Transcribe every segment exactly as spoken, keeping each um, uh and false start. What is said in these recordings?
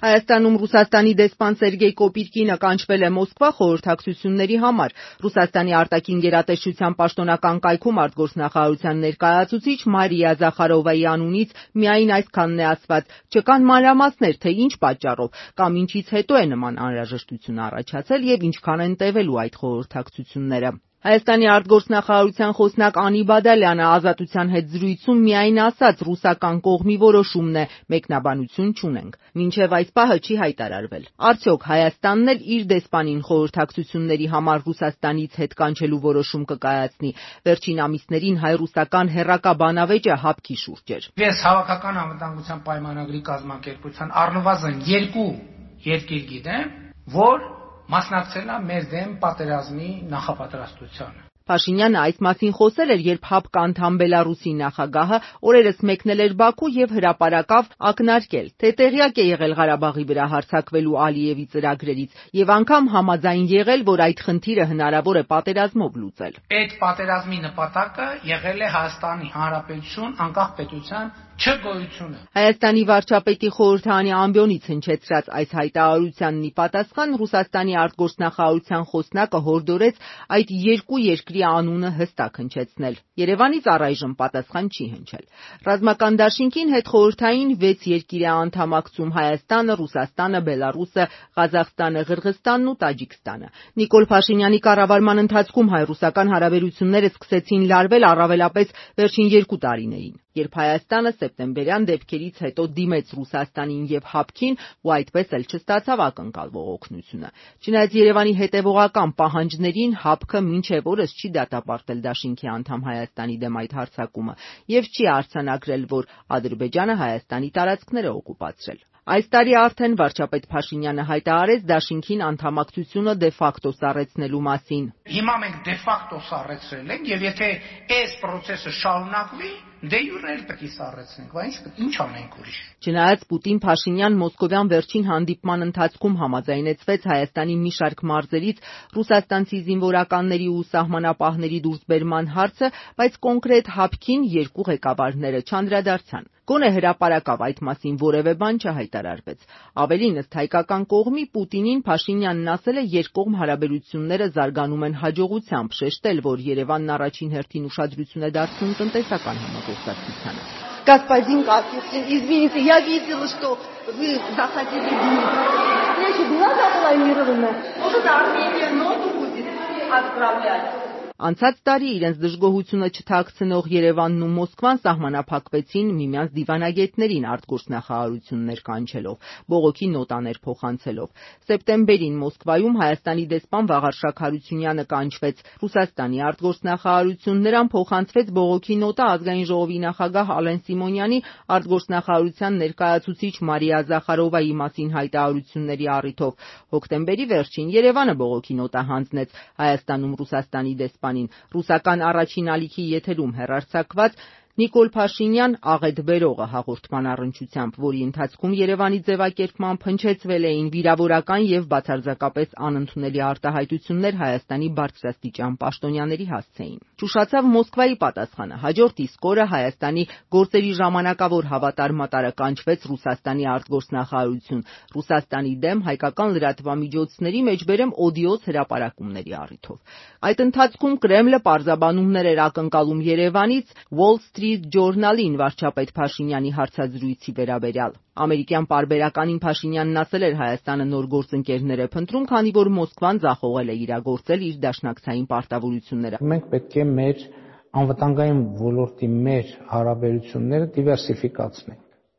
Հայաստանում Ռուսաստանի դեսպան Սերգեյ Կոպիրկինը կանչվել է Մոսկվա խորհրդակցությունների համար։ Ռուսաստանի արտաքին գերատեսչության պաշտոնական կայքում արտգործնախարարության ներկայացուցիչ Մարիա Զախարովայի անունից միայն այսքանն է ասված. չկան մանրամասներ, թե ինչ պատճառով կամ ինչից հետո է նման անհրաժեշտություն առաջացել եւ ինչքան են տևելու այդ խորհրդակցությունները։ Հայաստանի արտգործնախարարության խոսնակ Անի Բադալյանը Ազատության հետ զրույցում միայն ասաց ռուսական կողմի որոշումն է, մեկնաբանություն չունենք։ Մինչև այս պահը չի հայտարարվել։ Արդյոք Հայաստանն էլ իր դեսպանին խորհրդակցությունների համար Ռուսաստանից հետ կանչելու որոշում կկայացնի։ Վերջին ամիսներին հայ-ռուսական հեռակա բանավեճը հապկի շուրջ էր։ Ես հավաքական անվտանգության պայմանագրի կազմակերպության առնվազն երկու երկիր գիտեմ, որ մասնակցել է մեր դեմ պատերազմի նախապատրաստությանը։ Փաշինյանը այս մասին խոսել էր, երբ ՀԱՊԿ անդամ Բելարուսի նախագահը օրերս մեկնել էր Բաքու եւ հրապարակավ ակնարկել, թե տեղյակ է եղել Ղարաբաղի վրա հարձակվելու Ալիևի ծրագրերից եւ անգամ համաձայն եղել, որ այդ խնդիրը հնարավոր է պատերազմով լուծել։ Այդ պատերազմի նպատակը եղել է Հայաստանի Հանրապետություն անկախ պետության չգոյությունը։ Հայաստանի վարչապետի խորհրդարանի ամբիոնից հնչեցրած այս հայտարարությանն ի պատասխան Ռուսաստանի արտգործնախարարության խոսնակը հորդորեց այդ երկու երկրի անունը հստակ հնչեցնել։ Երևանից առայժմ պատասխան չի հնչել։ Ռազմական դաշինքին հետխորհրդային վեց երկիր է անդամակցում Հայաստանը, Ռուսաստանը, Բելարուսը, Ղազախստանը, Ղրղըզստանն ու Տաջիկստանը։ Նիկոլ Փաշինյանի կառավարման ընթացքում հայ-ռուսական հարաբերությունները սկսեցին լարվել առավելապես վերջին երկու տարիներին, երբ Հայաստանը սեպտեմբերյան դեպքերից հետո դիմեց Ռուսաստանին եւ ՀԱՊԿ-ին ու այդպես էլ չստացավ ակնկալվող օգնությունը։ Չնայած Երևանի հետևողական պահանջներին ՀԱՊԿ-ը մինչև օրս չի դատապարտել դաշինքի անդամ Հայաստանի դեմ այդ հարձակումը եւ չի արձանագրել, որ Ադրբեջանը Հայաստանի տարածքներ է օկուպացրել։ Այս տարի արդեն վարչապետ Փաշինյանը հայտարարեց դաշինքին անդամակցությունը դե ֆակտո սառեցնելու մասին։ Հիմա մենք դե ֆակտո սառեցրել ենք եւ եթե այս process-ը շարունակվի, դե յուրել պետք է սառեցնենք, բայց ինչ անենք ուրիշ։ Չնայած Պուտին-Փաշինյան մոսկովյան վերջին հանդիպման ընթացքում համաձայնեցվեց Հայաստանի մի շարք մարզերից ռուսաստանցի զինվորականների ու սահմանապահների դուրսբերման հարցը, բայց կոնկրետ ՀԱՊԿ-ին երկու ղեկավարները չանդրադարձան։ Գոնե հրապարակավ այդ մասին որևէ բան չհայտարարվեց։ Ավելին, ըստ հայկական կողմի, Պուտինին Փաշինյանն ասել է երկկողմ հարաբերությունները զարգանում են հաջողությամբ, շեշտել, որ Երևանն առաջին հերթին уշադրություն է դարձնում տնտեսական համագործակցությանը։ Господин Капустин, извините, я видела, что вы заходили в мир. Встреча была запланирована? Может, Армения ноту будет отправлять? Անցած տարի իրենց դժգոհությունը չթաքցնող Երևանն ու Մոսկվան սահմանափակվեցին միմյանց դիվանագետներին արտգործնախարարություններ կանչելով, բողոքի նոտաներ փոխանցելով։ Սեպտեմբերին Մոսկվայում Հայաստանի դեսպան Վաղարշակ Հարությունյանը կանչվեց, Ռուսաստանի արտգործնախարարություն նրան փոխանցվեց բողոքի նոտա ազգային ժողովի նախագահ Ալեն Սիմոնյանի արտգործնախարարության ներկայացուցիչ Մարիա Զախարովայի մասին հայտարարությունների առիթով։ Հոկտեմբերի վերջին Երևանը բողոքի նոտա հանձնեց Հայաստանում Ռուսաստանի դեսպան Ռուսական առաջին ալիքի եթերում հեռարձակված Նիկոլ Փաշինյան աղետ բերողը հաղորդման առնչությամբ, որի ընթացքում Երևանի ձևակերպմամբ հնչեցվել էին վիրավորական եւ բացարձակապես անընդունելի արտահայտություններ Հայաստանի բարձրաստիճան պաշտոնյաների հասցեին։ Ճուշացավ Մոսկվայի պատասխանը։ Հաջորդ իսկ օրը Հայաստանի գործերի ժամանակավոր հավատար մատարը կանչվեց Ռուսաստանի արտգործնախարարություն, Ռուսաստանի դեմ հայկական լրատվամիջոցների մեջբերեմ օդիոս հրապարակումների առիթով։ Այդ ընթացքում Կրեմլը պարզաբանումներ էր ակնկալում Երևանից Wall Street Journal-ին վարչապետ Փաշինյանի հարցազրույցի վերաբերյալ։ Ամերիկյան պարբերականին Փաշինյանն ասել էր Հայաստանը նոր գործընկերներ է փնտրում, քանի որ Մոսկվան ձախողել է իրագործել իր դաշնակցային պարտավորությունները։ Մենք պետք է մեր անվտանգային ոլորտի մեր հարաբերությունները դիվերսիֆիկացնենք։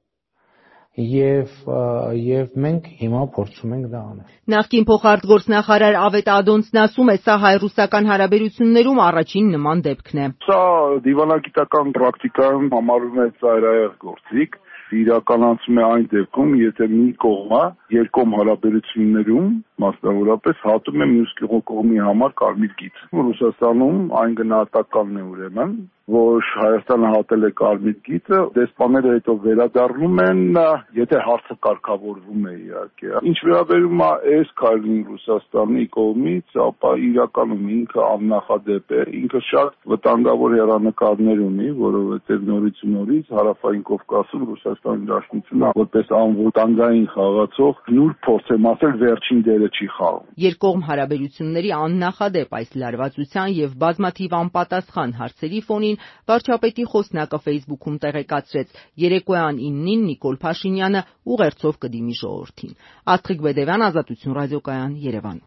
Եվ եւ մենք հիմա փորձում ենք դա անել։ Նախկին փոխարտգործնախարար Ավետ Ադոնցն ասում է, սա հայ-ռուսական հարաբերություններում առաջին նման դեպքն է։ Սա դիվանագիտական պրակտիկայում համարվում է ծայրահեղ գործիք, իրականացում է այն դեպքում, եթե մի կողմը երկկողմ հարաբերություններում մասնավորապես հատում է մյուս կողմի համար կարմիր գիծ։ Ռուսաստանում այն գնահատականն է ուրեմն, որ Հայաստանը հատել է կարմիր գիծը, դեսպանները հետո վերադառնում են, եթե հարցը կարգավորվում է իհարկե։ Ինչ վերաբերում է այս քայլին Ռուսաստանի կողմից, ապա իրականում ինքը աննախադեպ է, ինքը շատ վտանգավոր հեռանկարներ ունի, որովհետև նորից ու նորից Հարավային Կովկասում Ռուսաստանի Դաշնությունը որպես անվտանգային խաղացող նուրբ փորձեմ ասել վերջին դերը չի խաղում։ Երկկողմ հարաբերությունների աննախադեպ այս լարվածության եւ բազմաթիվ անպատասխան հարցերի ֆոնին վարչապետի խոսնակը Facebook-ում տեղեկացրեց՝ երեկոյան իննին Նիկոլ Փաշինյանը ուղերձով կդիմի ժողովրդին։ Աստղիկ Բեդևյան, Ազատություն ռադիոկայան, Երևան։